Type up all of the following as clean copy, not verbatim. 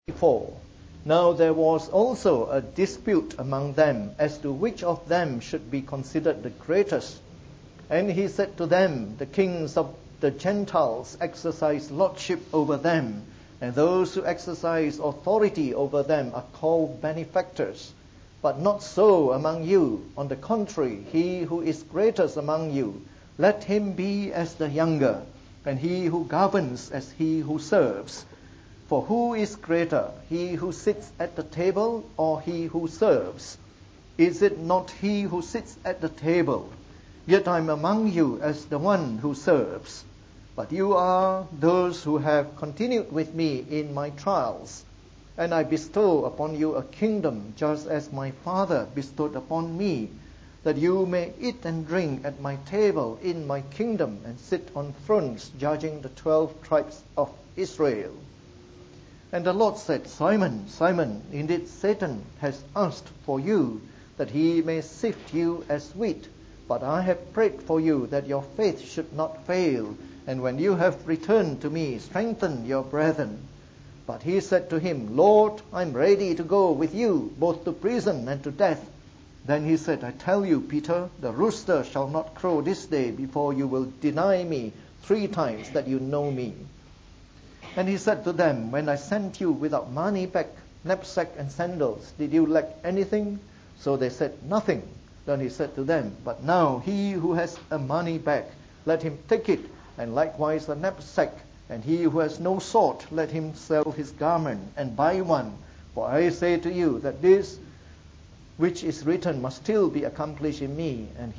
24. Now there was also a dispute among them as to which of them should be considered the greatest. And he said to them, the kings of the Gentiles exercise lordship over them, and those who exercise authority over them are called benefactors. But not so among you. On the contrary, he who is greatest among you, let him be as the younger, and he who governs as he who serves. For who is greater, he who sits at the table or he who serves? Is it not he who sits at the table? Yet I am among you as the one who serves. But you are those who have continued with me in my trials, and I bestow upon you a kingdom, just as my Father bestowed upon me, that you may eat and drink at my table in my kingdom, and sit on thrones judging the 12 tribes of Israel. And the Lord said, Simon, Simon, indeed Satan has asked for you, that he may sift you as wheat. But I have prayed for you, that your faith should not fail. And when you have returned to me, strengthen your brethren. But he said to him, Lord, I am ready to go with you, both to prison and to death. Then he said, I tell you, Peter, the rooster shall not crow this day before you will deny me 3 times that you know me. And he said to them, when I sent you without money bag, knapsack, and sandals, did you lack anything? So they said, nothing. Then he said to them, but now he who has a money bag, let him take it, and likewise a knapsack. And he who has no sword, let him sell his garment and buy one. For I say to you that this which is written must still be accomplished in me. And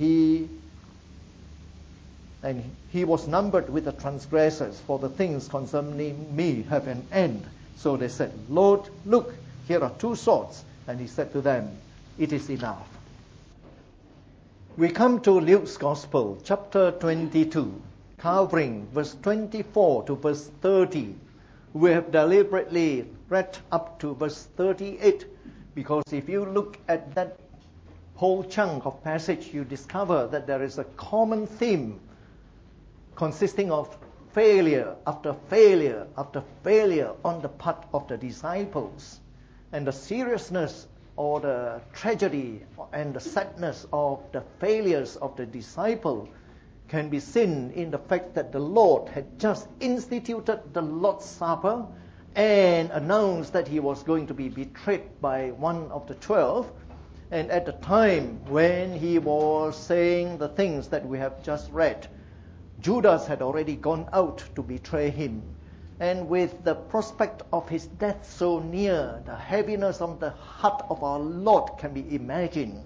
he was numbered with the transgressors, for the things concerning me have an end. So they said, Lord, look, here are 2 swords. And he said to them, it is enough. We come to Luke's Gospel, chapter 22, covering verse 24 to verse 30. We have deliberately read up to verse 38, because if you look at that whole chunk of passage, you discover that there is a common theme consisting of failure after failure after failure on the part of the disciples. And the seriousness or the tragedy and the sadness of the failures of the disciple can be seen in the fact that the Lord had just instituted the Lord's Supper and announced that he was going to be betrayed by one of the 12. And at the time when he was saying the things that we have just read, Judas had already gone out to betray him. And with the prospect of his death so near, the heaviness of the heart of our Lord can be imagined.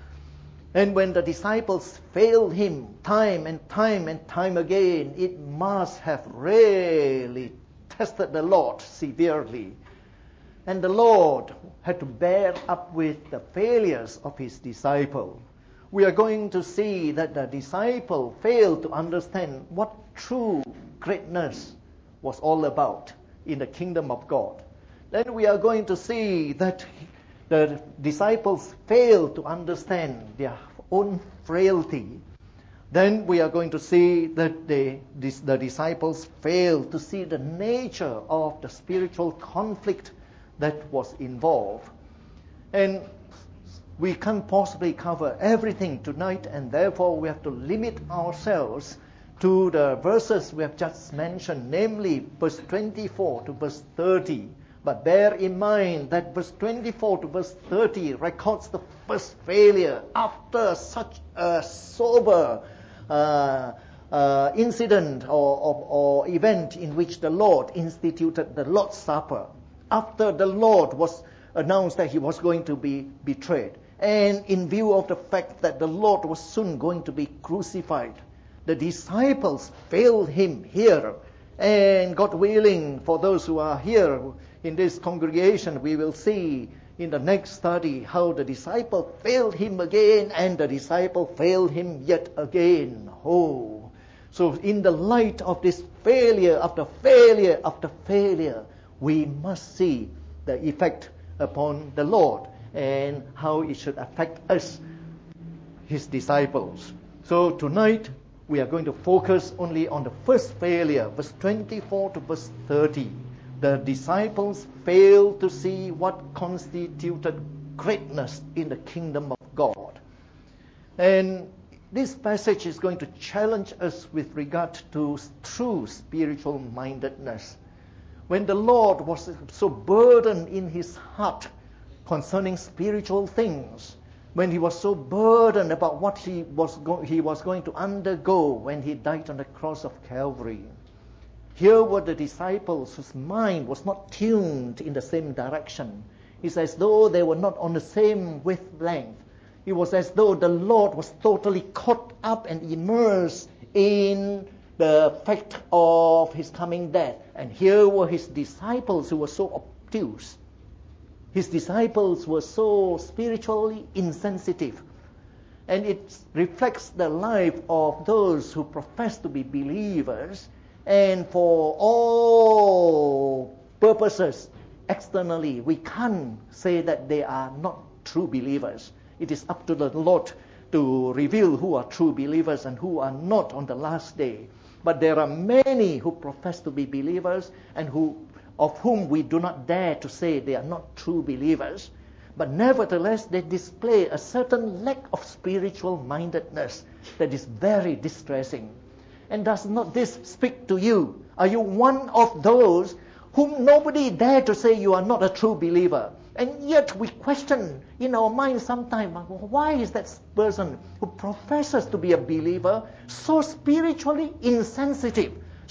And when the disciples failed him time and time and time again, it must have really tested the Lord severely. And the Lord had to bear up with the failures of his disciple. We are going to see that the disciple failed to understand what true greatness was all about in the kingdom of God. Then we are going to see that the disciples failed to understand their own frailty. Then we are going to see that the disciples failed to see the nature of the spiritual conflict that was involved. And we can't possibly cover everything tonight, and therefore we have to limit ourselves to the verses we have just mentioned, namely verse 24 to verse 30. But bear in mind that verse 24 to verse 30 records the first failure after such a sober incident or event in which the Lord instituted the Lord's Supper. After the Lord was announced that he was going to be betrayed, and in view of the fact that the Lord was soon going to be crucified, the disciples failed him here. And God willing, for those who are here in this congregation, we will see in the next study how the disciple failed him again, and the disciple failed him yet again. Oh, so in the light of this failure after failure after failure, we must see the effect upon the Lord and how it should affect us, his disciples. So tonight we are going to focus only on the first failure, verse 24 to verse 30. the disciples failed to see what constituted greatness in the kingdom of God. And this passage is going to challenge us with regard to true spiritual mindedness. When the Lord was so burdened in his heart concerning spiritual things, when he was so burdened about what he was going to undergo when he died on the cross of Calvary, here were the disciples whose mind was not tuned in the same direction. It's as though they were not on the same wavelength. It was as though the Lord was totally caught up and immersed in the fact of his coming death. And here were his disciples who were so obtuse. His disciples were so spiritually insensitive. And it reflects the life of those who profess to be believers, and for all purposes, externally, we can't say that they are not true believers. It is up to the Lord to reveal who are true believers and who are not on the last day. But there are many who profess to be believers and of whom we do not dare to say they are not true believers. But nevertheless, they display a certain lack of spiritual mindedness that is very distressing. And does not this speak to you? Are you one of those whom nobody dare to say you are not a true believer? And yet we question in our minds sometimes, why is that person who professes to be a believer so spiritually insensitive,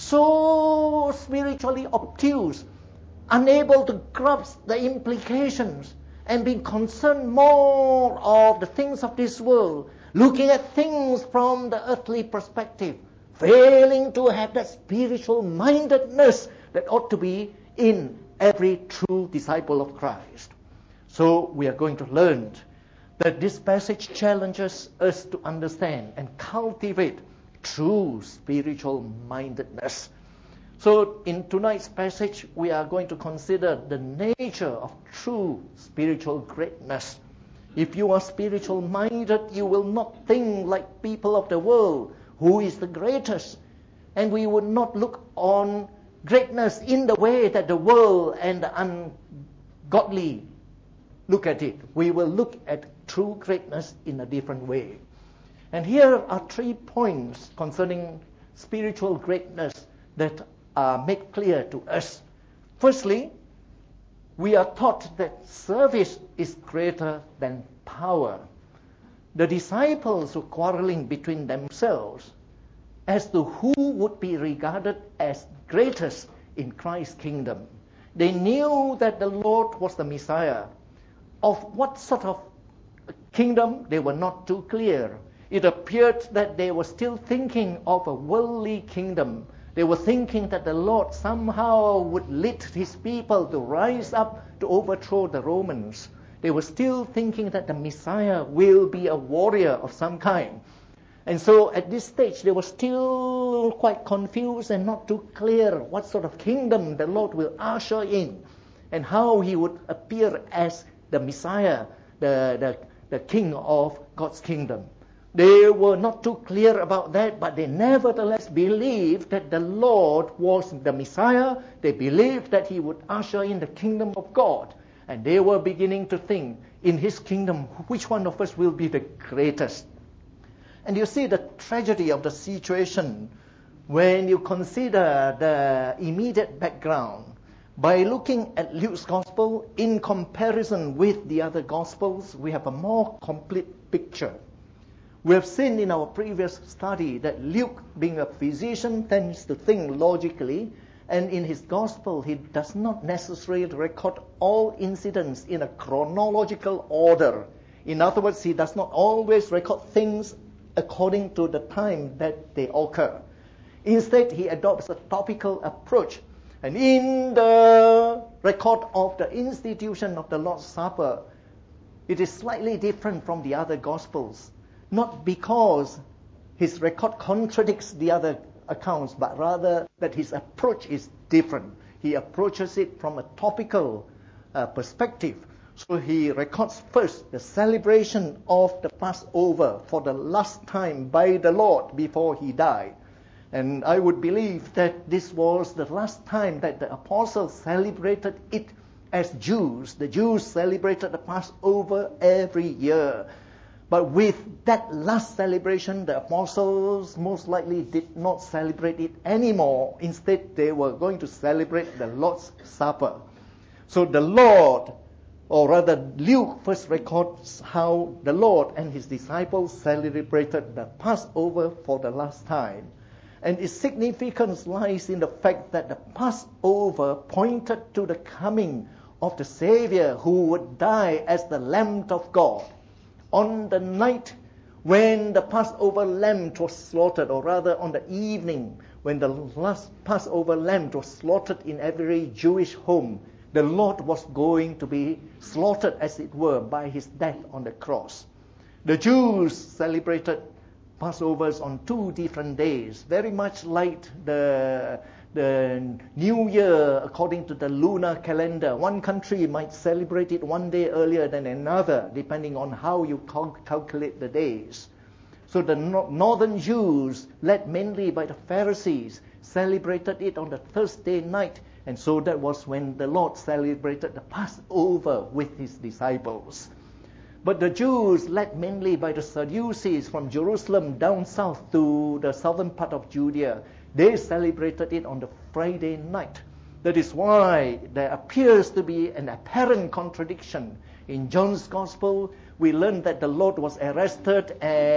so spiritually obtuse, unable to grasp the implications, and being concerned more of the things of this world, looking at things from the earthly perspective, failing to have that spiritual mindedness that ought to be in every true disciple of Christ. So we are going to learn that this passage challenges us to understand and cultivate true spiritual mindedness. So in tonight's passage, we are going to consider the nature of true spiritual greatness. If you are spiritual minded, you will not think like people of the world, who is the greatest. And we would not look on greatness in the way that the world and the ungodly look at it. We will look at true greatness in a different way. And here are 3 points concerning spiritual greatness that are made clear to us. Firstly, we are taught that service is greater than power. The disciples were quarreling between themselves as to who would be regarded as greatest in Christ's kingdom. They knew that the Lord was the Messiah. Of what sort of kingdom, they were not too clear. It appeared that they were still thinking of a worldly kingdom. They were thinking that the Lord somehow would lead his people to rise up to overthrow the Romans. They were still thinking that the Messiah will be a warrior of some kind. And so at this stage, they were still quite confused and not too clear what sort of kingdom the Lord will usher in and how he would appear as the Messiah, the king of God's kingdom. They were not too clear about that, but they nevertheless believed that the Lord was the Messiah. They believed that he would usher in the kingdom of God. And they were beginning to think, in his kingdom, which one of us will be the greatest? And you see the tragedy of the situation when you consider the immediate background. By looking at Luke's gospel in comparison with the other gospels, we have a more complete picture. We have seen in our previous study that Luke, being a physician, tends to think logically, and in his gospel he does not necessarily record all incidents in a chronological order. In other words, he does not always record things according to the time that they occur. Instead, he adopts a topical approach. And in the record of the institution of the Lord's Supper, it is slightly different from the other Gospels. Not because his record contradicts the other accounts, but rather that his approach is different. He approaches it from a topical perspective. So he records first the celebration of the Passover for the last time by the Lord before he died. And I would believe that this was the last time that the apostles celebrated it as Jews. The Jews celebrated the Passover every year. But with that last celebration, the apostles most likely did not celebrate it anymore. Instead, they were going to celebrate the Lord's Supper. So the Lord, or rather Luke first records how the Lord and his disciples celebrated the Passover for the last time. And its significance lies in the fact that the Passover pointed to the coming of the Savior who would die as the Lamb of God. On the night when the Passover lamb was slaughtered, or rather on the evening when the last Passover lamb was slaughtered in every Jewish home, the Lord was going to be slaughtered, as it were, by his death on the cross. The Jews celebrated Passovers on 2 different days, very much like the New Year according to the lunar calendar. One country might celebrate it one day earlier than another, depending on how you calculate the days. So the northern Jews, led mainly by the Pharisees, celebrated it on the Thursday night, and so that was when the Lord celebrated the Passover with his disciples. But the Jews, led mainly by the Sadducees from Jerusalem down south to the southern part of Judea, they celebrated it on the Friday night. That is why there appears to be an apparent contradiction. In John's Gospel, we learn that the Lord was arrested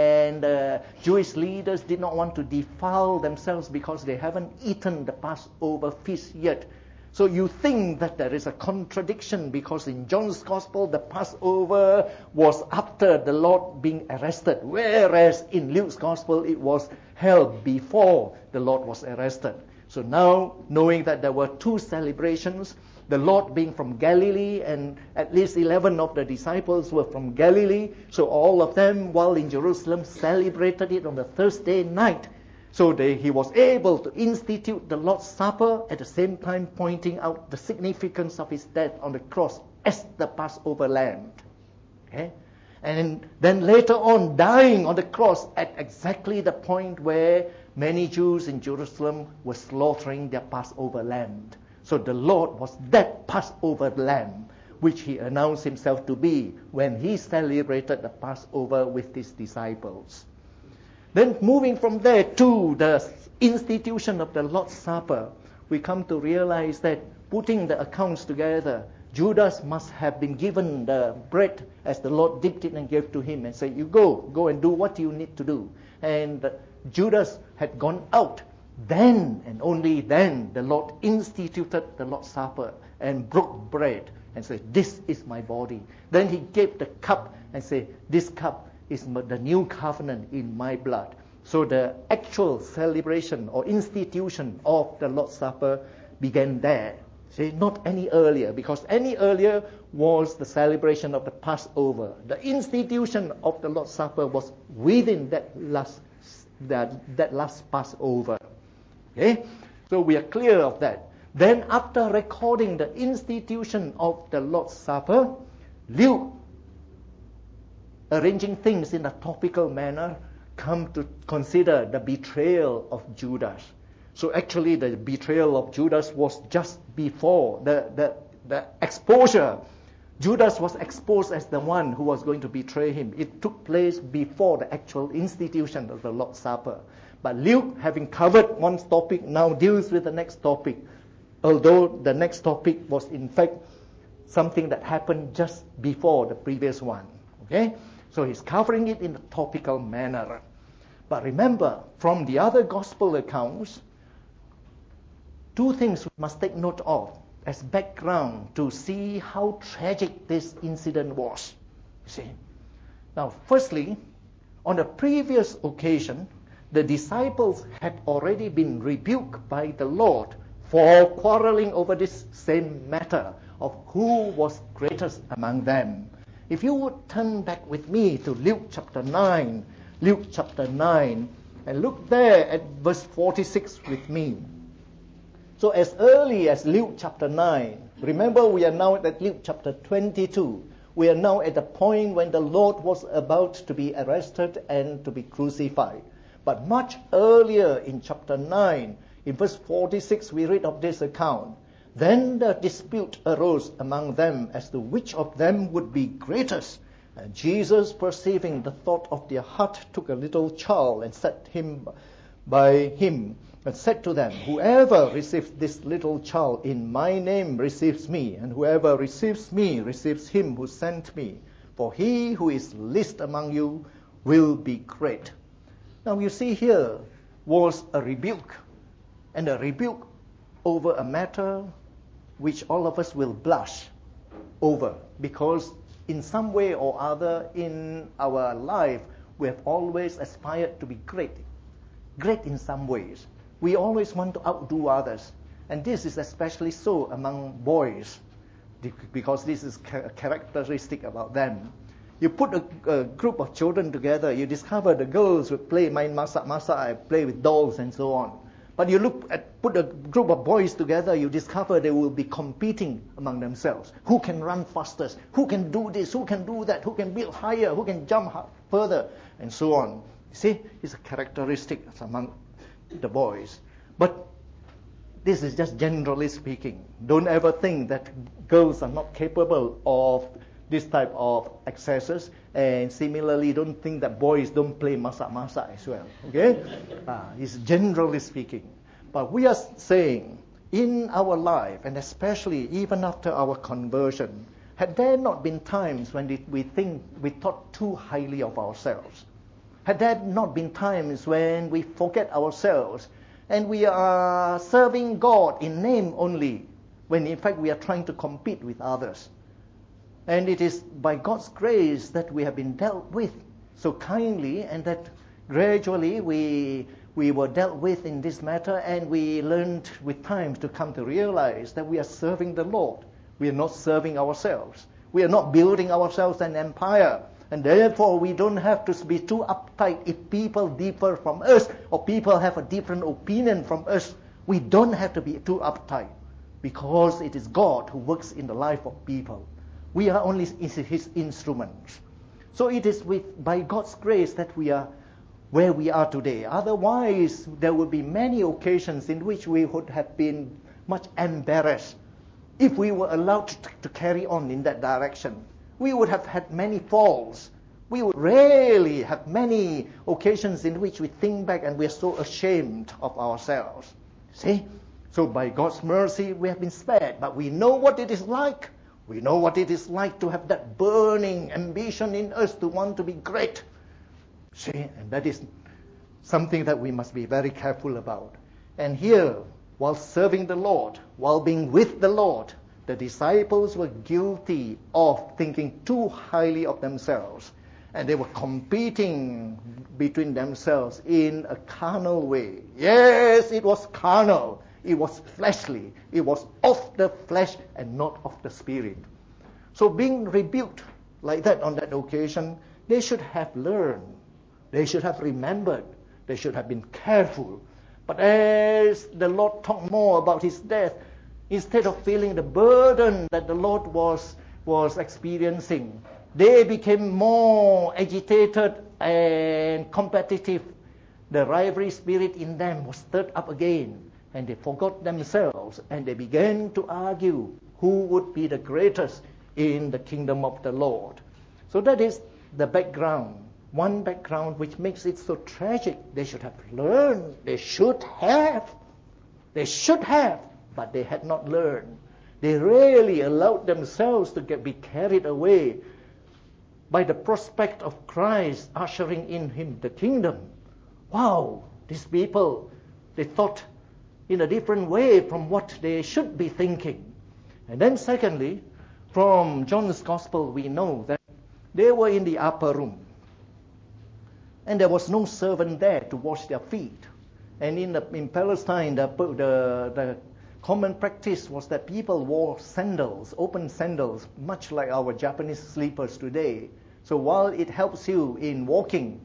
and Jewish leaders did not want to defile themselves because they haven't eaten the Passover feast yet. So you think that there is a contradiction because in John's Gospel, the Passover was after the Lord being arrested, whereas in Luke's Gospel, it was held before the Lord was arrested. So now, knowing that there were 2 celebrations, the Lord being from Galilee, and at least 11 of the disciples were from Galilee, so all of them, while in Jerusalem, celebrated it on the Thursday night. So he was able to institute the Lord's Supper, at the same time pointing out the significance of his death on the cross as the Passover lamb. Okay? And then later on, dying on the cross at exactly the point where many Jews in Jerusalem were slaughtering their Passover lamb. So the Lord was that Passover lamb, which he announced himself to be when he celebrated the Passover with his disciples. Then moving from there to the institution of the Lord's Supper, we come to realize that putting the accounts together, Judas must have been given the bread as the Lord dipped it and gave to him and said, you go and do what you need to do. And Judas had gone out. Then and only then the Lord instituted the Lord's Supper and broke bread and said, this is my body. Then he gave the cup and said, this cup is the new covenant in my blood. So the actual celebration or institution of the Lord's Supper began there. See, not any earlier, because any earlier was the celebration of the Passover. The institution of the Lord's Supper was within that last Passover. Okay? So we are clear of that. Then after recording the institution of the Lord's Supper, Luke, arranging things in a topical manner, come to consider the betrayal of Judas. So actually the betrayal of Judas was just before the exposure. Judas was exposed as the one who was going to betray him. It took place before the actual institution of the Lord's Supper. But Luke, having covered one topic, now deals with the next topic. Although the next topic was in fact something that happened just before the previous one. Okay? So he's covering it in a topical manner. But remember, from the other gospel accounts, 2 things we must take note of as background to see how tragic this incident was. You see? Now, firstly, on a previous occasion, the disciples had already been rebuked by the Lord for quarreling over this same matter of who was greatest among them. If you would turn back with me to Luke chapter 9, and look there at verse 46 with me. So as early as Luke chapter 9, remember we are now at Luke chapter 22. We are now at the point when the Lord was about to be arrested and to be crucified. But much earlier in chapter 9, in verse 46, we read of this account. Then the dispute arose among them as to which of them would be greatest. And Jesus, perceiving the thought of their heart, took a little child and set him by him, and said to them, Whoever receives this little child in my name receives me, and whoever receives me receives him who sent me. For he who is least among you will be great. Now you see here was a rebuke, and a rebuke over a matter which all of us will blush over, because in some way or other in our life we have always aspired to be great in some ways. We always want to outdo others, and this is especially so among boys, because this is characteristic about them. You put a group of children together, you discover the girls would play main masak, play with dolls and so on. But you put a group of boys together, you discover they will be competing among themselves. Who can run fastest? Who can do this? Who can do that? Who can build higher? Who can jump further? And so on. See, it's a characteristic among the boys. But this is just generally speaking. Don't ever think that girls are not capable of this type of excesses, and similarly don't think that boys don't play masak as well. Okay? It's generally speaking. But we are saying in our life, and especially even after our conversion, had there not been times when we thought too highly of ourselves? Had there not been times when we forget ourselves and we are serving God in name only, when in fact we are trying to compete with others? And it is by God's grace that we have been dealt with so kindly, and that gradually we were dealt with in this matter, and we learned with time to come to realize that we are serving the Lord. We are not serving ourselves. We are not building ourselves an empire. And therefore we don't have to be too uptight if people differ from us or people have a different opinion from us. We don't have to be too uptight, because it is God who works in the life of people. We are only His instruments. So it is by God's grace that we are where we are today. Otherwise, there would be many occasions in which we would have been much embarrassed if we were allowed to carry on in that direction. We would have had many falls. We would rarely have many occasions in which we think back and we are so ashamed of ourselves. See? So by God's mercy, we have been spared. But we know what it is like. We know what it is like to have that burning ambition in us to want to be great. See, and that is something that we must be very careful about. And here, while serving the Lord, while being with the Lord, the disciples were guilty of thinking too highly of themselves. And they were competing between themselves in a carnal way. Yes, it was carnal. It was fleshly. It was of the flesh and not of the spirit. So being rebuked like that on that occasion, they should have learned. They should have remembered. They should have been careful. But as the Lord talked more about His death, instead of feeling the burden that the Lord was experiencing, they became more agitated and competitive. The rivalry spirit in them was stirred up again. And they forgot themselves, and they began to argue who would be the greatest in the kingdom of the Lord. So that is the background, one background which makes it so tragic. They should have learned. They should have, but they had not learned. They really allowed themselves to be carried away by the prospect of Christ ushering in Him the kingdom. Wow, these people, they thought in a different way from what they should be thinking. And then secondly, from John's Gospel, we know that they were in the upper room. And there was no servant there to wash their feet. And in Palestine, the common practice was that people wore sandals, open sandals, much like our Japanese slippers today. So while it helps you in walking,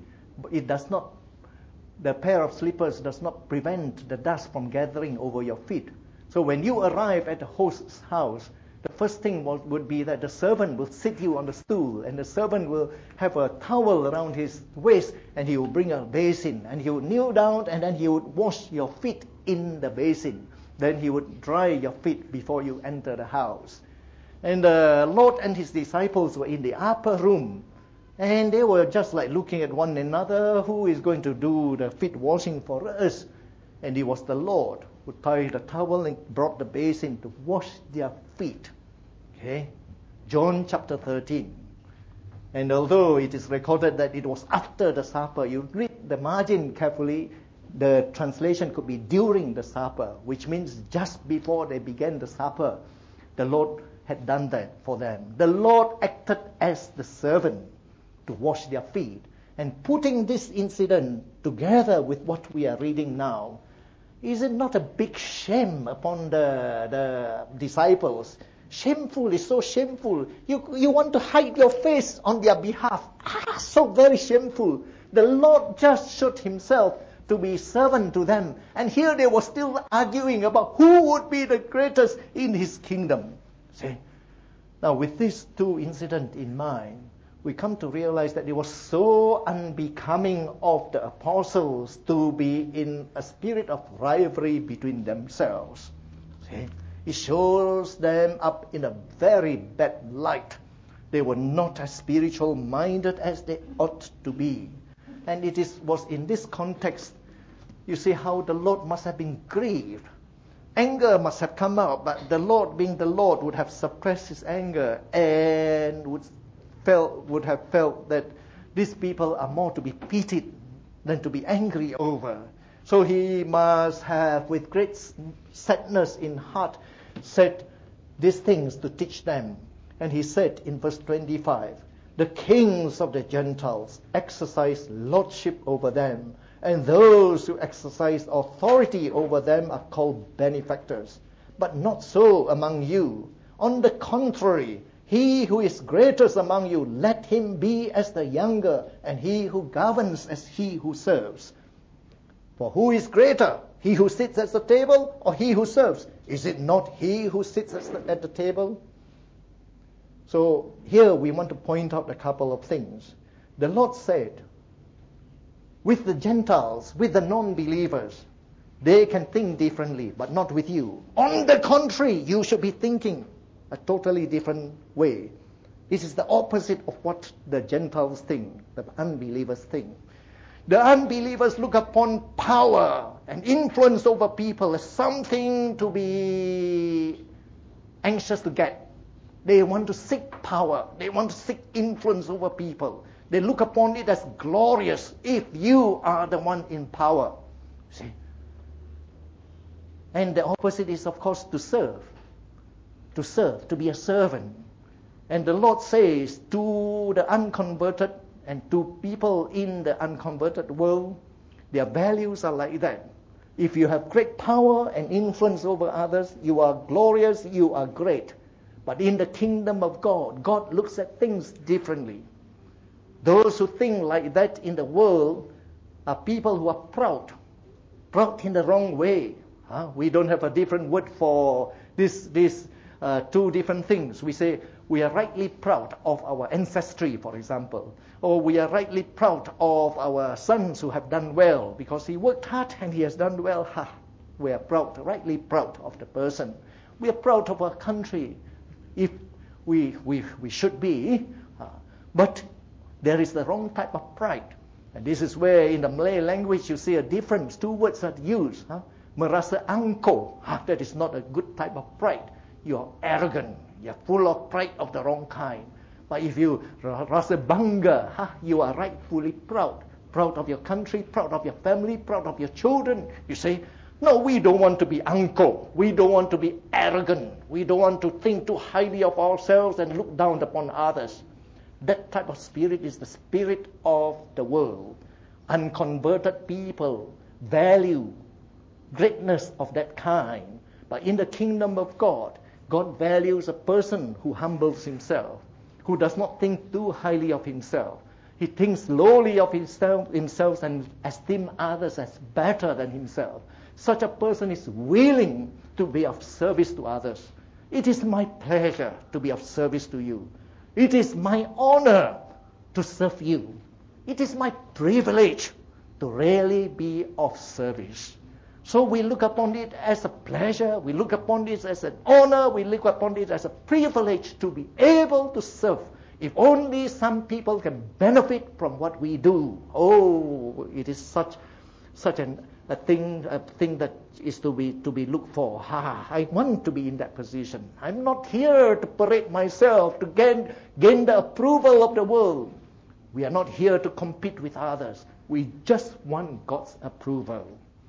the pair of slippers does not prevent the dust from gathering over your feet. So when you arrive at the host's house, the first thing would be that the servant will sit you on the stool, and the servant will have a towel around his waist, and he will bring a basin, and he would kneel down, and then he would wash your feet in the basin. Then he would dry your feet before you enter the house. And the Lord and his disciples were in the upper room, and they were just like looking at one another, who is going to do the feet washing for us? And it was the Lord who tied the towel and brought the basin to wash their feet. Okay? John chapter 13. And although it is recorded that it was after the supper, you read the margin carefully, the translation could be during the supper, which means just before they began the supper, the Lord had done that for them. The Lord acted as the servant to wash their feet. And putting this incident together with what we are reading now, is it not a big shame upon the disciples? Shameful is so shameful. You want to hide your face on their behalf. So very shameful. The Lord just showed himself to be servant to them. And here they were still arguing about who would be the greatest in his kingdom. See? Now with these two incidents in mind, we come to realize that it was so unbecoming of the apostles to be in a spirit of rivalry between themselves. See? It shows them up in a very bad light. They were not as spiritual minded as they ought to be. And was in this context, you see how the Lord must have been grieved. Anger must have come out, but the Lord, being the Lord, would have suppressed his anger and would have felt that these people are more to be pitied than to be angry over. So he must have, with great sadness in heart, said these things to teach them. And he said in verse 25, the kings of the Gentiles exercise lordship over them, and those who exercise authority over them are called benefactors. But not so among you. On the contrary, he who is greatest among you, let him be as the younger, and he who governs as he who serves. For who is greater, he who sits at the table or he who serves? Is it not he who sits at the table? So here we want to point out a couple of things. The Lord said, with the Gentiles, with the non-believers, they can think differently, but not with you. On the contrary, you should be thinking a totally different way. This is the opposite of what the Gentiles think, the unbelievers think. The unbelievers look upon power and influence over people as something to be anxious to get. They want to seek power. They want to seek influence over people. They look upon it as glorious if you are the one in power. See? And the opposite is, of course, to serve. To serve, to be a servant. And the Lord says to the unconverted and to people in the unconverted world, their values are like that. If you have great power and influence over others, you are glorious, you are great. But in the kingdom of God, God looks at things differently. Those who think like that in the world are people who are proud in the wrong way. We don't have a different word for these two different things. We say we are rightly proud of our ancestry, for example, or we are rightly proud of our sons who have done well because he worked hard and he has done well. We are proud, rightly proud of the person. We are proud of our country, if we should be, but there is the wrong type of pride. And this is where in the Malay language you see a difference. Two words are used. Merasa angkuh. That is not a good type of pride. You are arrogant. You are full of pride of the wrong kind. But if you rasa bangga, you are rightfully proud. Proud of your country, proud of your family, proud of your children. You say, no, we don't want to be angkuh. We don't want to be arrogant. We don't want to think too highly of ourselves and look down upon others. That type of spirit is the spirit of the world. Unconverted people value greatness of that kind. But in the kingdom of God, God values a person who humbles himself, who does not think too highly of himself. He thinks lowly of himself and esteems others as better than himself. Such a person is willing to be of service to others. It is my pleasure to be of service to you. It is my honor to serve you. It is my privilege to really be of service. So we look upon it as a pleasure, we look upon it as an honor, we look upon it as a privilege to be able to serve. If only some people can benefit from what we do. Oh, it is such a thing that is to be looked for. I want to be in that position. I'm not here to parade myself, to gain the approval of the world. We are not here to compete with others. We just want God's approval.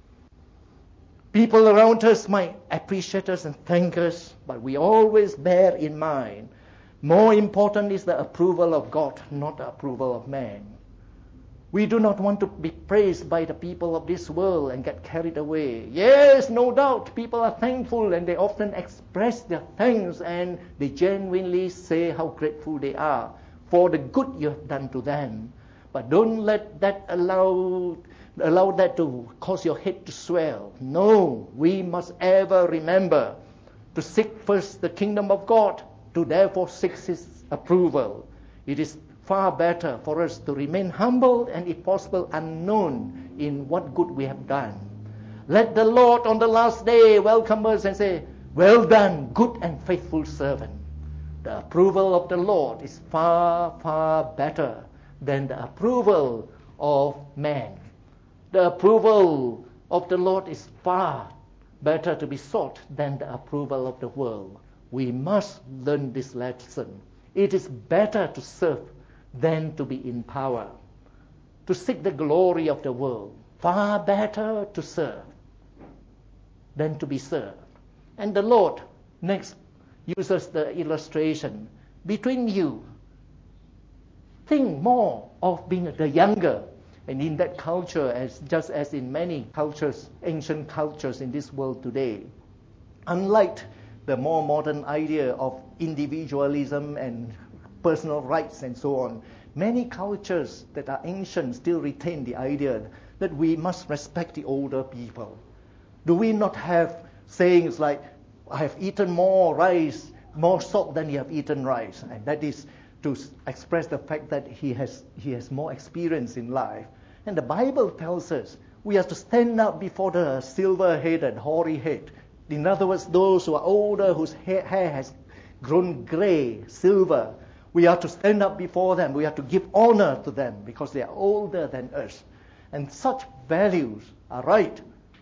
People around us might appreciate us and thank us, but we always bear in mind, more important is the approval of God, not the approval of man. We do not want to be praised by the people of this world and get carried away. Yes, no doubt, people are thankful and they often express their thanks and they genuinely say how grateful they are for the good you have done to them. But don't let that allow that to cause your head to swell. No, we must ever remember to seek first the kingdom of God, to therefore seek His approval. It is far better for us to remain humble and, if possible, unknown in what good we have done. Let the Lord on the last day welcome us and say, "Well done, good and faithful servant." The approval of the Lord is far, far better than the approval of man. The approval of the Lord is far better to be sought than the approval of the world. We must learn this lesson. It is better to serve than to be in power. To seek the glory of the world, far better to serve than to be served. And the Lord next uses the illustration between you. Think more of being the younger. And in that culture, just as in many cultures, ancient cultures in this world today, unlike the more modern idea of individualism and personal rights and so on, many cultures that are ancient still retain the idea that we must respect the older people. Do we not have sayings like, "I have eaten more rice, more salt than you have eaten rice"? And that is to express the fact that he has more experience in life. And the Bible tells us we have to stand up before the silver-headed, hoary head. In other words, those who are older, whose hair has grown gray, silver. We have to stand up before them. We have to give honor to them because they are older than us. And such values are right.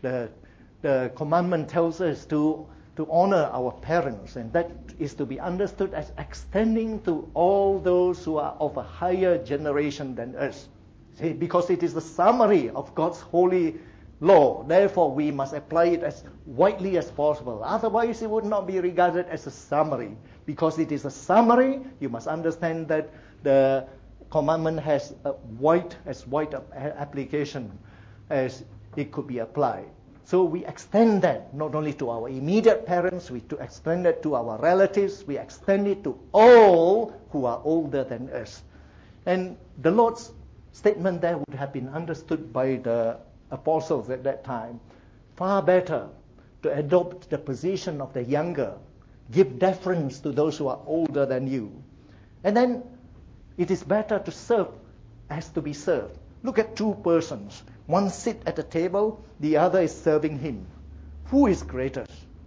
The commandment tells us to honor our parents, and that is to be understood as extending to all those who are of a higher generation than us. See, because it is the summary of God's holy law. Therefore, we must apply it as widely as possible. Otherwise, it would not be regarded as a summary. Because it is a summary, you must understand that the commandment has as wide application as it could be applied. So we extend that not only to our immediate parents, we to extend it to our relatives, we extend it to all who are older than us. And the Lord's statement there would have been understood by the apostles at that time. Far better to adopt the position of the younger, give deference to those who are older than you. And then it is better to serve as to be served. Look at two persons. One sits at the table, the other is serving him. Who is greater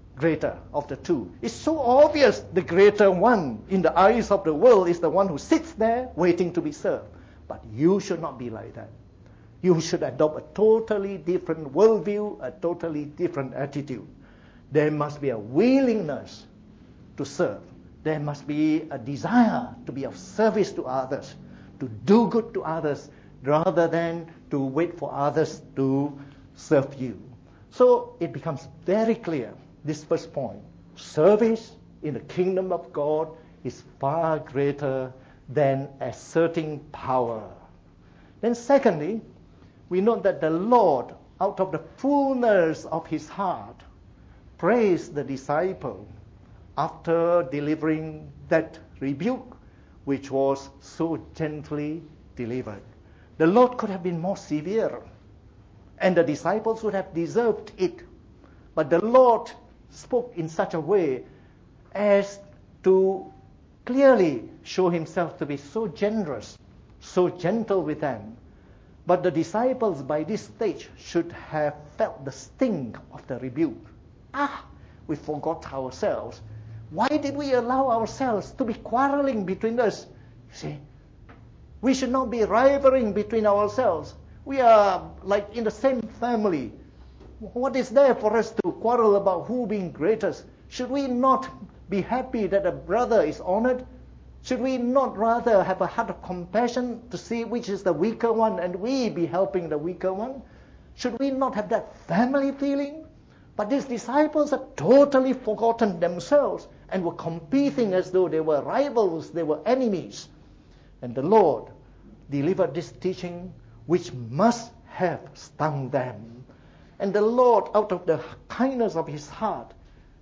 of the two? It's so obvious the greater one in the eyes of the world is the one who sits there waiting to be served. But you should not be like that. You should adopt a totally different worldview, a totally different attitude. There must be a willingness to serve. There must be a desire to be of service to others, to do good to others, rather than to wait for others to serve you. So it becomes very clear, this first point. Service in the kingdom of God is far greater than asserting power. Then secondly, we note that the Lord, out of the fullness of his heart, praised the disciple after delivering that rebuke, which was so gently delivered. The Lord could have been more severe, and the disciples would have deserved it. But the Lord spoke in such a way as to clearly show himself to be so generous, so gentle with them. But the disciples by this stage should have felt the sting of the rebuke. We forgot ourselves. Why did we allow ourselves to be quarreling between us? See, we should not be rivaling between ourselves. We are like in the same family. What is there for us to quarrel about who being greatest? Should we not be happy that a brother is honored? Should we not rather have a heart of compassion to see which is the weaker one and we be helping the weaker one? Should we not have that family feeling? But these disciples had totally forgotten themselves and were competing as though they were rivals, they were enemies. And the Lord delivered this teaching which must have stung them. And the Lord, out of the kindness of his heart,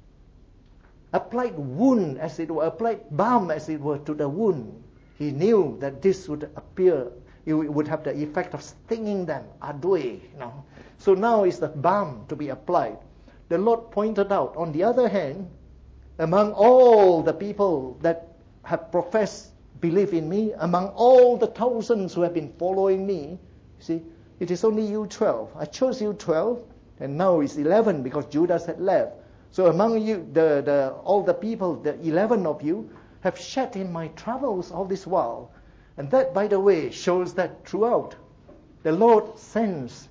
applied wound, as it were, applied balm, as it were, to the wound. He knew that this would appear, it would have the effect of stinging them, adui, So now is the balm to be applied. The Lord pointed out, on the other hand, among all the people that have professed belief in me, among all the thousands who have been following me, see, it is only you 12. I chose you 12, and now it's 11 because Judas had left. So among you, all the people, the 11 of you, have shared in my troubles all this while. And that, by the way, shows that throughout, the Lord sensed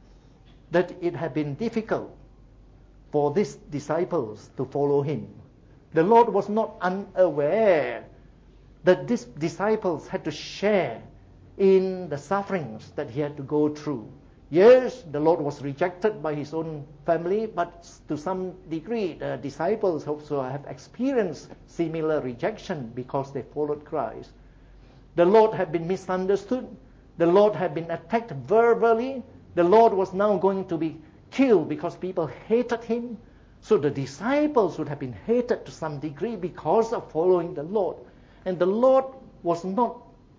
that it had been difficult for these disciples to follow him. The Lord was not unaware that these disciples had to share in the sufferings that he had to go through. Yes, the Lord was rejected by his own family, but to some degree, the disciples also have experienced similar rejection because they followed Christ. The Lord had been misunderstood. The Lord had been attacked verbally. The Lord was now going to be killed because people hated him. So the disciples would have been hated to some degree because of following the Lord. And the Lord was not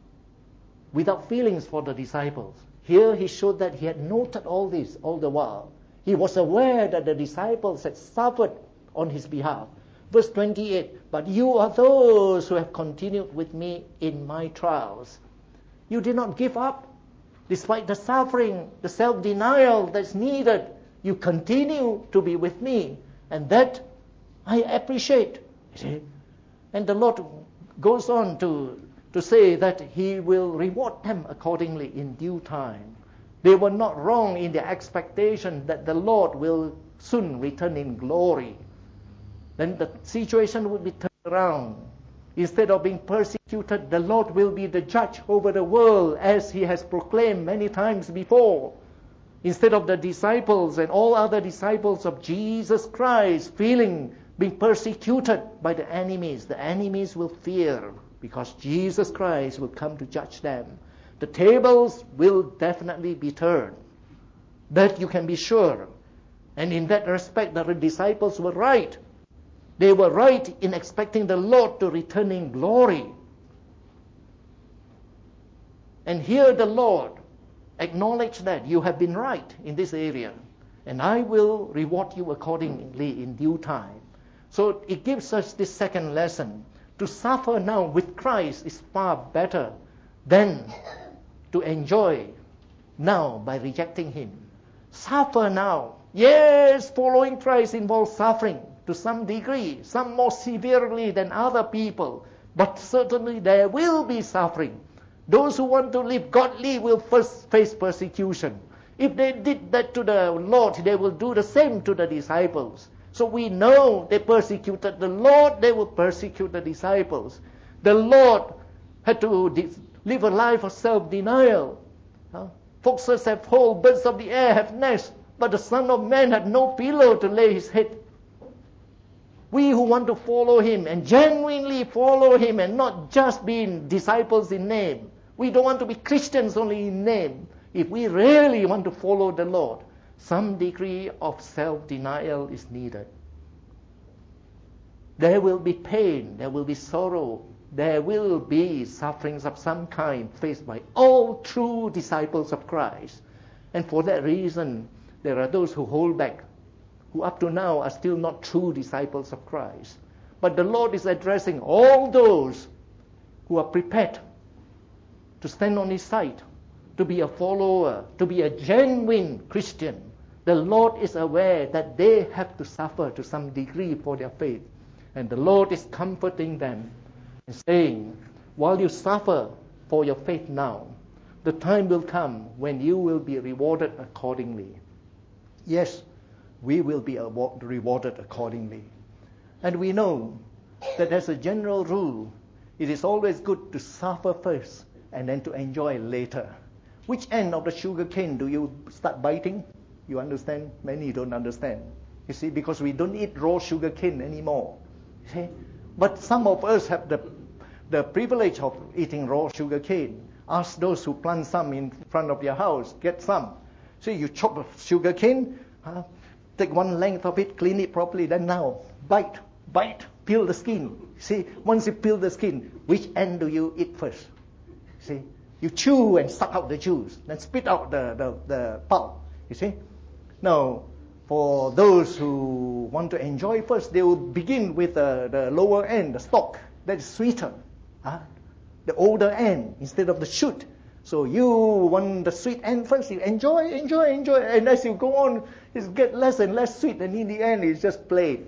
without feelings for the disciples. Here he showed that he had noted all this all the while. He was aware that the disciples had suffered on his behalf. Verse 28, but you are those who have continued with me in my trials. You did not give up. Despite the suffering, the self-denial that's needed, you continue to be with me. And that I appreciate. See? And the Lord goes on to say that he will reward them accordingly in due time. They were not wrong in their expectation that the Lord will soon return in glory. Then the situation would be turned around. Instead of being persecuted, the Lord will be the judge over the world as he has proclaimed many times before. Instead of the disciples and all other disciples of Jesus Christ being persecuted by the enemies will fear because Jesus Christ will come to judge them. The tables will definitely be turned. That you can be sure. And in that respect, the disciples were right. They were right in expecting the Lord to return in glory. And here the Lord acknowledged that you have been right in this area, and I will reward you accordingly in due time. So it gives us this second lesson. To suffer now with Christ is far better than to enjoy now by rejecting him. Suffer now. Yes, following Christ involves suffering to some degree, some more severely than other people, but certainly there will be suffering. Those who want to live godly will first face persecution. If they did that to the Lord, they will do the same to the disciples. So we know they persecuted the Lord, they will persecute the disciples. The Lord had to live a life of self-denial. Foxes have holes, birds of the air have nests, but the Son of Man had no pillow to lay his head. We who want to follow him and genuinely follow him and not just being disciples in name. We don't want to be Christians only in name. If we really want to follow the Lord, some degree of self-denial is needed. There will be pain, there will be sorrow, there will be sufferings of some kind faced by all true disciples of Christ. And for that reason, there are those who hold back, who up to now are still not true disciples of Christ. But the Lord is addressing all those who are prepared to stand on His side, to be a follower, to be a genuine Christian. The Lord is aware that they have to suffer to some degree for their faith. And the Lord is comforting them and saying, while you suffer for your faith now, the time will come when you will be rewarded accordingly. Yes, we will be rewarded accordingly. And we know that as a general rule, it is always good to suffer first and then to enjoy later. Which end of the sugar cane do you start biting? You understand? Many don't understand. You see, because we don't eat raw sugar cane anymore. See? But some of us have the privilege of eating raw sugar cane. Ask those who plant some in front of your house, get some. See, you chop a sugar cane, take one length of it, clean it properly, then now bite, peel the skin. See, once you peel the skin, which end do you eat first? See, you chew and suck out the juice, then spit out the pulp. You see? Now, for those who want to enjoy first, they will begin with the lower end, the stalk, that is sweeter. The older end instead of the shoot. So you want the sweet end first, you enjoy, and as you go on, it gets less and less sweet, and in the end, it's just plain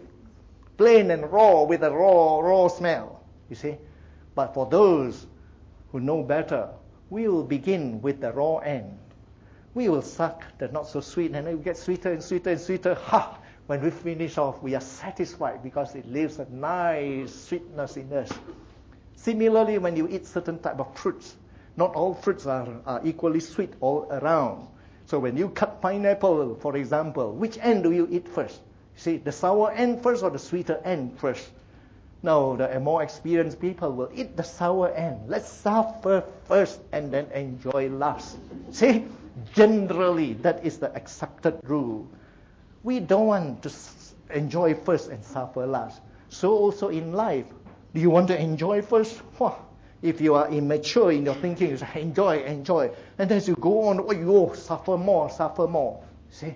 and raw with a raw smell. You see? But for those who know better, we will begin with the raw end. We will suck the not so sweet, and it will get sweeter and sweeter and sweeter. When we finish off, we are satisfied because it leaves a nice sweetness in us. Similarly, when you eat certain type of fruits, not all fruits are equally sweet all around. So when you cut pineapple, for example, which end do you eat first? See, the sour end first or the sweeter end first? Now, the more experienced people will eat the sour end. Let's suffer first and then enjoy last. See, generally, that is the accepted rule. We don't want to enjoy first and suffer last. So also in life, do you want to enjoy first? If you are immature in your thinking, you say, enjoy. And as you go on, you suffer more. See?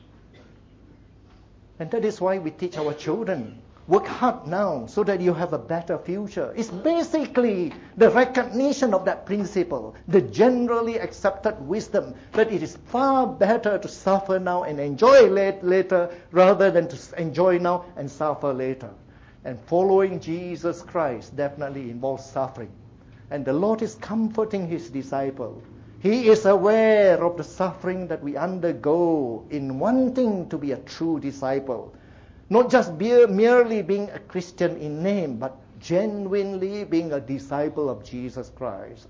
And that is why we teach our children, work hard now so that you have a better future. It's basically the recognition of that principle, the generally accepted wisdom that it is far better to suffer now and enjoy later rather than to enjoy now and suffer later. And following Jesus Christ definitely involves suffering. And the Lord is comforting His disciple. He is aware of the suffering that we undergo in wanting to be a true disciple. Not just merely being a Christian in name, but genuinely being a disciple of Jesus Christ.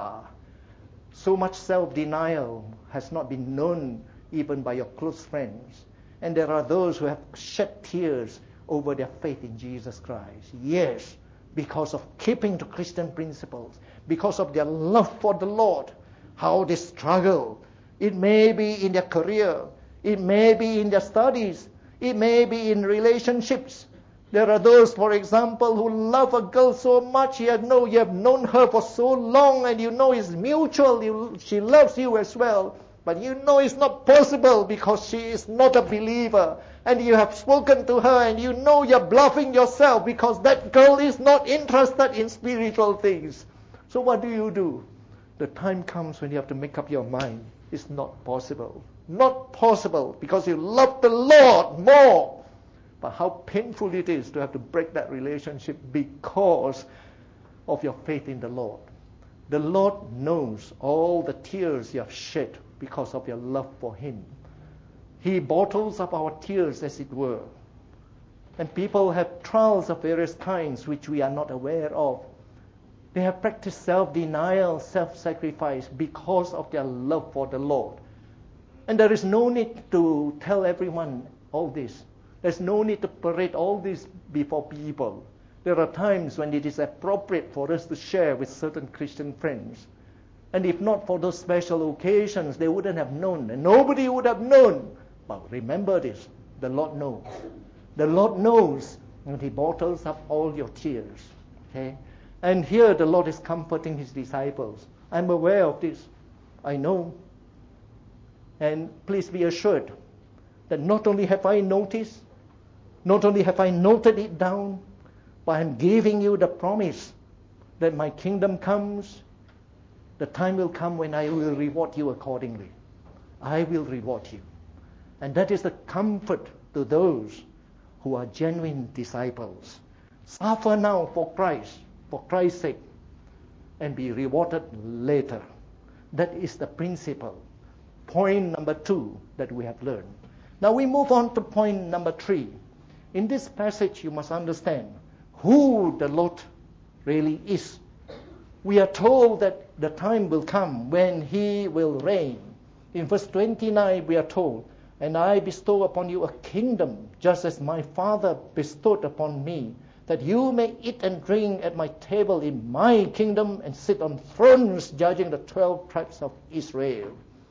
So much self-denial has not been known even by your close friends. And there are those who have shed tears over their faith in Jesus Christ. Yes, because of keeping to Christian principles, because of their love for the Lord, how they struggle. It may be in their career, it may be in their studies, it may be in relationships. There are those, for example, who love a girl so much, you have known her for so long, and you know it's mutual, she loves you as well. But you know it's not possible because she is not a believer. And you have spoken to her and you know you're bluffing yourself because that girl is not interested in spiritual things. So what do? The time comes when you have to make up your mind. It's not possible. Not possible because you love the Lord more. But how painful it is to have to break that relationship because of your faith in the Lord. The Lord knows all the tears you have shed because of your love for Him. He bottles up our tears, as it were. And people have trials of various kinds which we are not aware of. They have practiced self-denial, self-sacrifice because of their love for the Lord. And there is no need to tell everyone all this. There's no need to parade all this before people. There are times when it is appropriate for us to share with certain Christian friends. And if not for those special occasions, they wouldn't have known, and nobody would have known. But remember this, the Lord knows. The Lord knows, and He bottles up all your tears. Okay? And here the Lord is comforting His disciples. I'm aware of this. I know. And please be assured that not only have I noticed, not only have I noted it down, But I'm giving you the promise that my kingdom comes, the time will come when I will reward you accordingly. I will reward you. And that is the comfort to those who are genuine disciples. Suffer now for Christ's sake, and be rewarded later. That is the principle. Point number 2 that we have learned. Now we move on to point number 3. In this passage, you must understand who the Lord really is. We are told that the time will come when He will reign. In verse 29, we are told, "And I bestow upon you a kingdom, just as my Father bestowed upon me, that you may eat and drink at my table in my kingdom and sit on thrones judging the 12 tribes of Israel."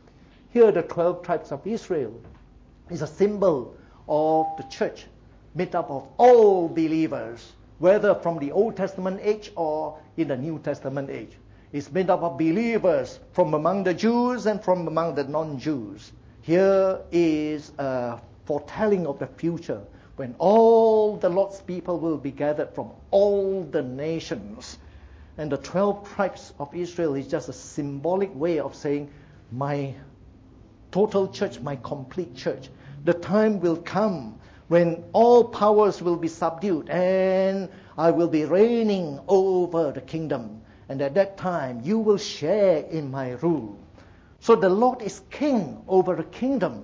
Here the 12 tribes of Israel is a symbol of the church, made up of all believers, whether from the Old Testament age or in the New Testament age. It's made up of believers from among the Jews and from among the non-Jews. Here is a foretelling of the future, when all the Lord's people will be gathered from all the nations. And the 12 tribes of Israel is just a symbolic way of saying, my total church, my complete church. The time will come when all powers will be subdued and I will be reigning over the kingdom. And at that time, you will share in my rule. So the Lord is king over the kingdom.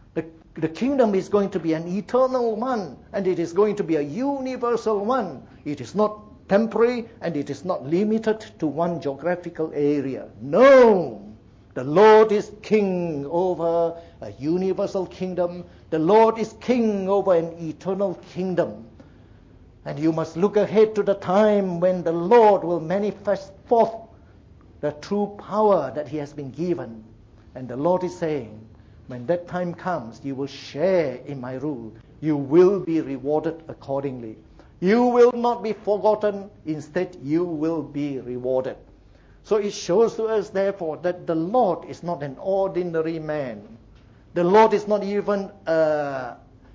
The kingdom is going to be an eternal one, and it is going to be a universal one. It is not temporary, and it is not limited to one geographical area. No! The Lord is king over a universal kingdom. The Lord is king over an eternal kingdom. And you must look ahead to the time when the Lord will manifest forth the true power that He has been given. And the Lord is saying, when that time comes, you will share in my rule. You will be rewarded accordingly. You will not be forgotten. Instead, you will be rewarded. So it shows to us, therefore, that the Lord is not an ordinary man. The Lord is not even a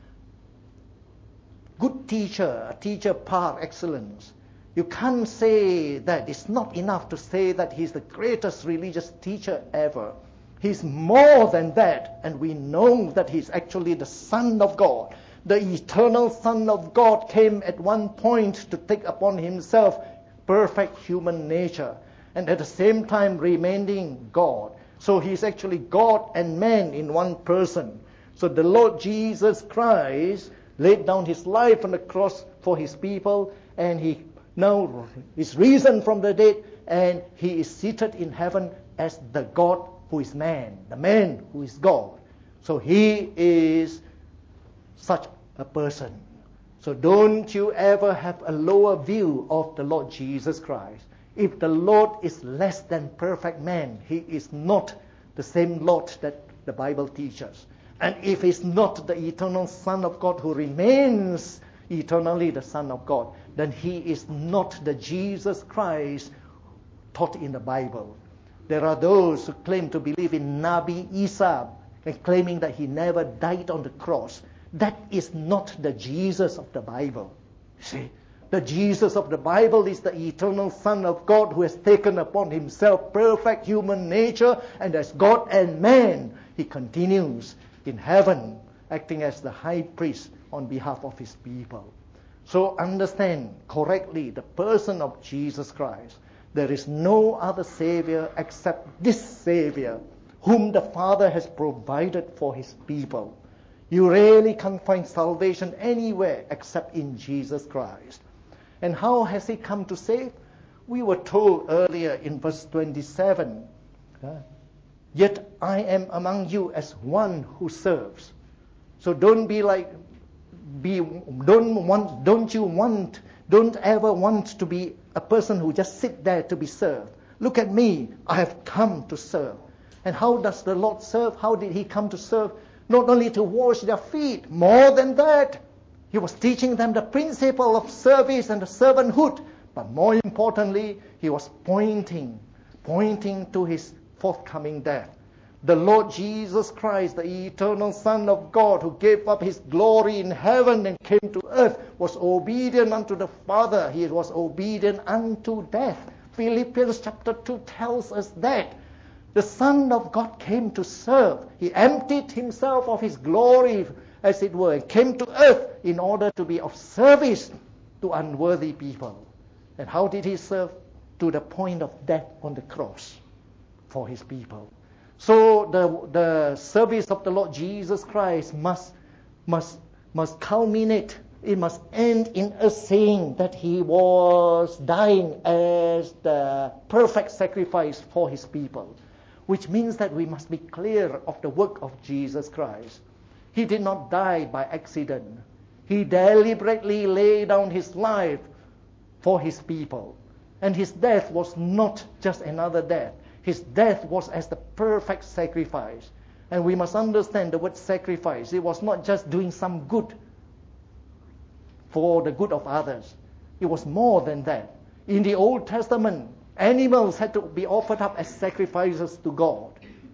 good teacher, a teacher par excellence. You can't say that. It's not enough to say that He's the greatest religious teacher ever. He's more than that, and we know that He's actually the Son of God. The eternal Son of God came at one point to take upon Himself perfect human nature, and at the same time remaining God. So He's actually God and man in one person. So the Lord Jesus Christ laid down His life on the cross for His people, and He now is risen from the dead, and He is seated in heaven as the God who is man, the man who is God. So He is such a person. So don't you ever have a lower view of the Lord Jesus Christ. If the Lord is less than perfect man, He is not the same Lord that the Bible teaches. And if He's not the eternal Son of God who remains eternally the Son of God, then He is not the Jesus Christ taught in the Bible. There are those who claim to believe in Nabi Isa and claiming that he never died on the cross. That is not the Jesus of the Bible. See, the Jesus of the Bible is the eternal Son of God who has taken upon Himself perfect human nature, and as God and man, He continues in heaven, acting as the high priest on behalf of His people. So understand correctly the person of Jesus Christ. There is no other Savior except this Savior, whom the Father has provided for His people. You really can't find salvation anywhere except in Jesus Christ. And how has He come to save? We were told earlier in verse 27, yet I am among you as one who serves. So don't ever want to be a person who just sit there to be served. Look at me, I have come to serve. And how does the Lord serve? How did He come to serve? Not only to wash their feet, more than that, He was teaching them the principle of service and the servanthood. But more importantly, He was pointing to His forthcoming death. The Lord Jesus Christ, the eternal Son of God, who gave up his glory in heaven and came to earth, was obedient unto the Father. He was obedient unto death. Philippians chapter 2 tells us that. The Son of God came to serve. He emptied himself of his glory, as it were, and came to earth in order to be of service to unworthy people. And how did he serve? To the point of death on the cross for his people. So the service of the Lord Jesus Christ must culminate. It must end in us saying that he was dying as the perfect sacrifice for his people, which means that we must be clear of the work of Jesus Christ. He did not die by accident. He deliberately laid down his life for his people. And his death was not just another death. His death was as the perfect sacrifice. And we must understand the word sacrifice. It was not just doing some good for the good of others. It was more than that. In the Old Testament, animals had to be offered up as sacrifices to God.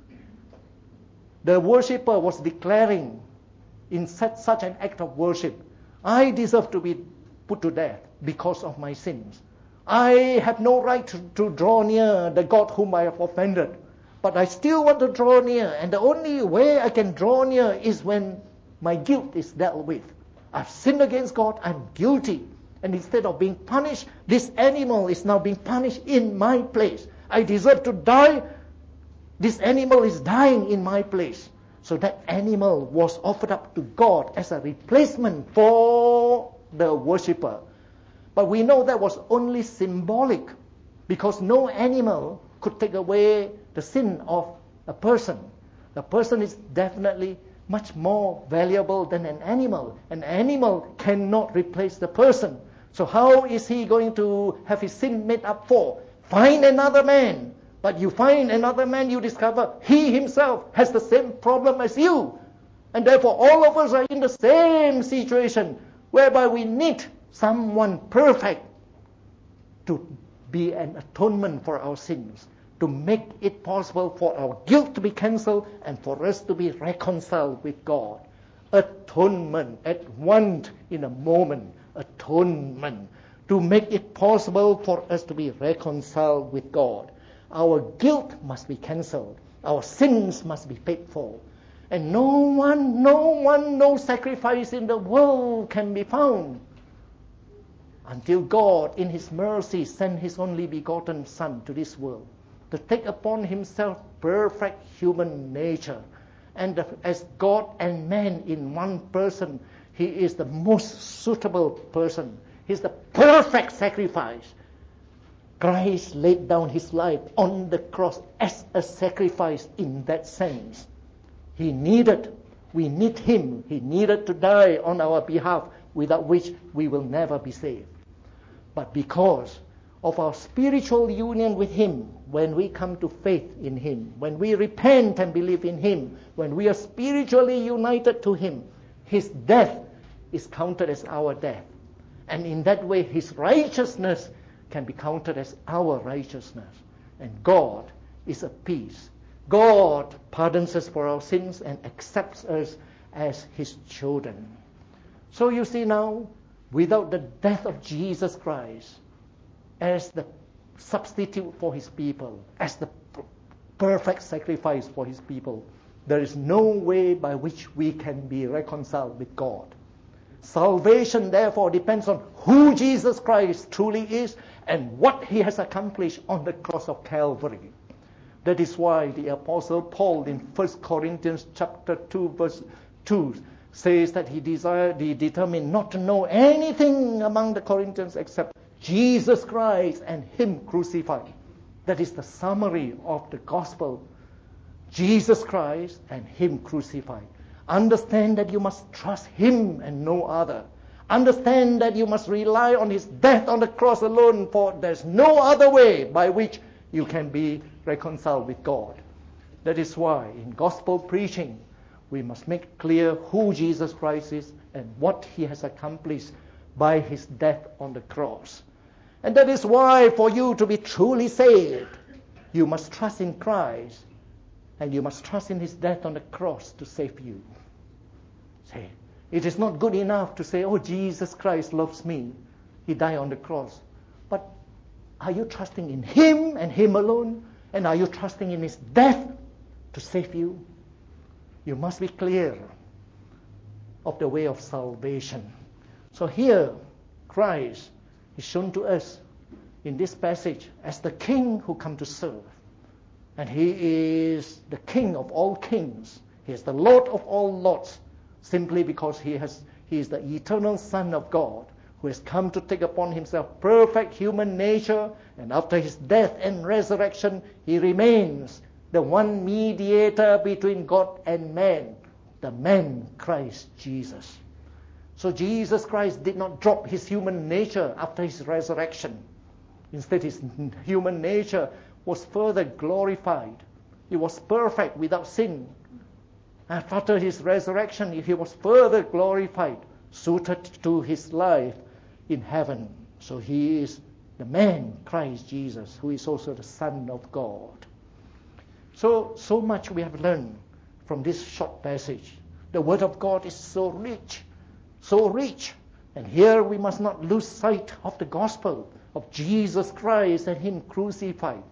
The worshipper was declaring in such an act of worship, I deserve to be put to death because of my sins. I have no right to draw near the God whom I have offended. But I still want to draw near. And the only way I can draw near is when my guilt is dealt with. I've sinned against God. I'm guilty. And instead of being punished, this animal is now being punished in my place. I deserve to die. This animal is dying in my place. So that animal was offered up to God as a replacement for the worshipper. But we know that was only symbolic, because no animal could take away the sin of a person. A person is definitely much more valuable than an animal. An animal cannot replace the person. So how is he going to have his sin made up for? Find another man. But you find another man, you discover he himself has the same problem as you. And therefore all of us are in the same situation, whereby we need someone perfect to be an atonement for our sins, to make it possible for our guilt to be cancelled and for us to be reconciled with God. Atonement at once, in a moment. Atonement to make it possible for us to be reconciled with God. Our guilt must be cancelled. Our sins must be paid for. And no sacrifice in the world can be found until God, in his mercy, sent his only begotten Son to this world to take upon himself perfect human nature. And as God and man in one person, he is the most suitable person. He's the perfect sacrifice. Christ laid down his life on the cross as a sacrifice in that sense. We need him. He needed to die on our behalf, without which we will never be saved. But because of our spiritual union with him, when we come to faith in him, when we repent and believe in him, when we are spiritually united to him, his death is counted as our death. And in that way, his righteousness can be counted as our righteousness. And God is at peace. God pardons us for our sins and accepts us as his children. So you see now, without the death of Jesus Christ as the substitute for his people, as the perfect sacrifice for his people, there is no way by which we can be reconciled with God. Salvation, therefore, depends on who Jesus Christ truly is and what he has accomplished on the cross of Calvary. That is why the Apostle Paul in 1 Corinthians chapter 2 verse 2 says that he determined not to know anything among the Corinthians except Jesus Christ and him crucified. That is the summary of the gospel. Jesus Christ and him crucified. Understand that you must trust him and no other. Understand that you must rely on his death on the cross alone, for there's no other way by which you can be reconciled with God. That is why in gospel preaching, we must make clear who Jesus Christ is and what he has accomplished by his death on the cross. And that is why for you to be truly saved, you must trust in Christ and you must trust in his death on the cross to save you. See, it is not good enough to say, oh, Jesus Christ loves me. He died on the cross. But are you trusting in him and him alone? And are you trusting in his death to save you? You must be clear of the way of salvation. So here, Christ is shown to us in this passage as the King who come to serve. And he is the King of all kings. He is the Lord of all lords, simply because he is the eternal Son of God, who has come to take upon himself perfect human nature, and after his death and resurrection, he remains the one mediator between God and man, the man Christ Jesus. So Jesus Christ did not drop his human nature after his resurrection. Instead, his human nature was further glorified. He was perfect without sin. And after his resurrection, he was further glorified, suited to his life in heaven. So he is the man, Christ Jesus, who is also the Son of God. So much we have learned from this short passage. The Word of God is so rich. And here we must not lose sight of the gospel of Jesus Christ and him crucified.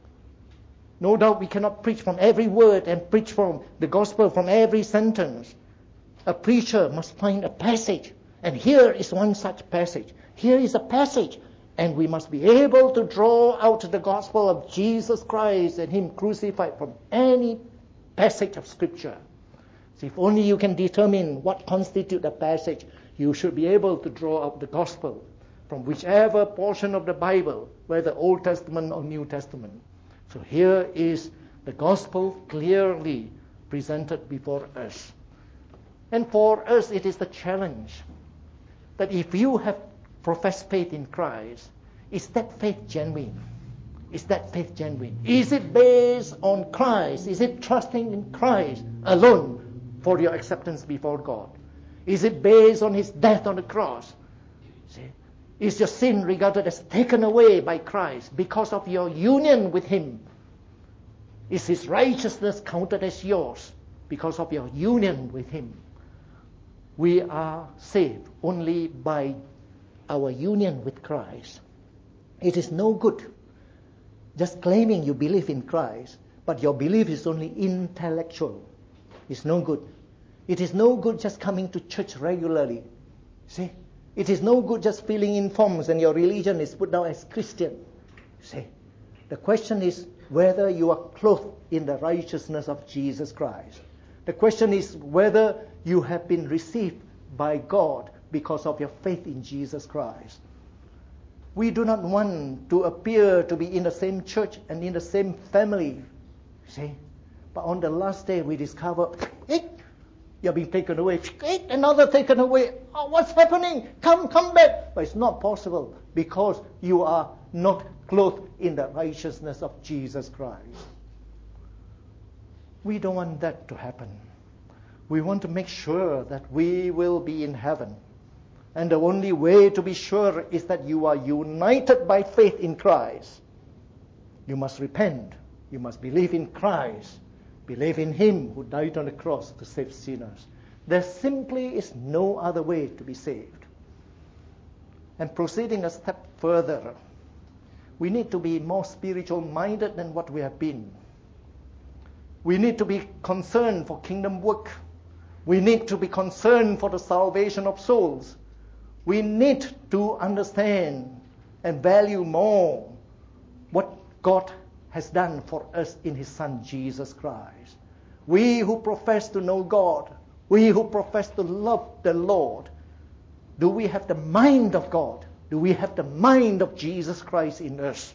No doubt we cannot preach from every word and preach from the gospel from every sentence. A preacher must find a passage. And here is one such passage. Here is a passage. And we must be able to draw out the gospel of Jesus Christ and him crucified from any passage of Scripture. So if only you can determine what constitutes a passage, you should be able to draw out the gospel from whichever portion of the Bible, whether Old Testament or New Testament. So here is the gospel clearly presented before us. And for us it is the challenge that if you have professed faith in Christ, is that faith genuine? Is that faith genuine? Is it based on Christ? Is it trusting in Christ alone for your acceptance before God? Is it based on his death on the cross? See? Is your sin regarded as taken away by Christ because of your union with him? Is his righteousness counted as yours because of your union with him? We are saved only by our union with Christ. It is no good just claiming you believe in Christ, but your belief is only intellectual. It's no good. It is no good just coming to church regularly. See? It is no good just filling in forms and your religion is put down as Christian. See? The question is whether you are clothed in the righteousness of Jesus Christ. The question is whether you have been received by God because of your faith in Jesus Christ. We do not want to appear to be in the same church and in the same family. See? But on the last day we discover, you're being taken away. Another taken away. Oh, what's happening? Come back. But it's not possible because you are not clothed in the righteousness of Jesus Christ. We don't want that to happen. We want to make sure that we will be in heaven. And the only way to be sure is that you are united by faith in Christ. You must repent. You must believe in Christ. Believe in him who died on the cross to save sinners. There simply is no other way to be saved. And proceeding a step further, we need to be more spiritual minded than what we have been. We need to be concerned for kingdom work. We need to be concerned for the salvation of souls. We need to understand and value more what God has done for us in his Son Jesus Christ. We who profess to know God, we who profess to love the Lord, do we have the mind of God? Do we have the mind of Jesus Christ in us?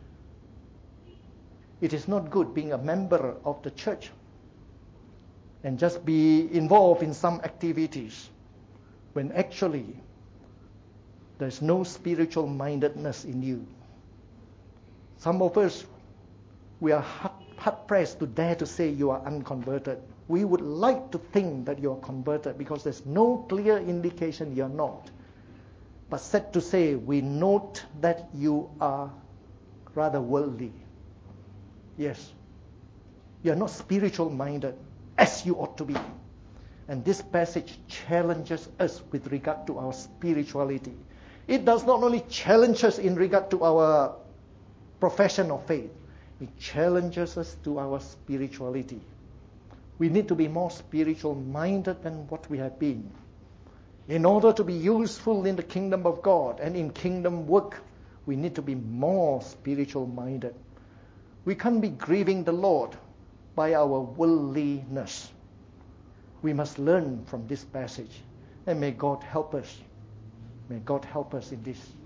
It is not good being a member of the church and just be involved in some activities when actually there's no spiritual mindedness in you. Some of us, we are hard-pressed to dare to say you are unconverted. We would like to think that you are converted because there's no clear indication you're not. But sad to say, we note that you are rather worldly. Yes. You're not spiritual minded as you ought to be. And this passage challenges us with regard to our spirituality. It does not only challenge us in regard to our profession of faith, it challenges us to our spirituality. We need to be more spiritual minded than what we have been. In order to be useful in the kingdom of God and in kingdom work, we need to be more spiritual minded. We can't be grieving the Lord by our worldliness. We must learn from this passage, and may God help us. May God help us in this.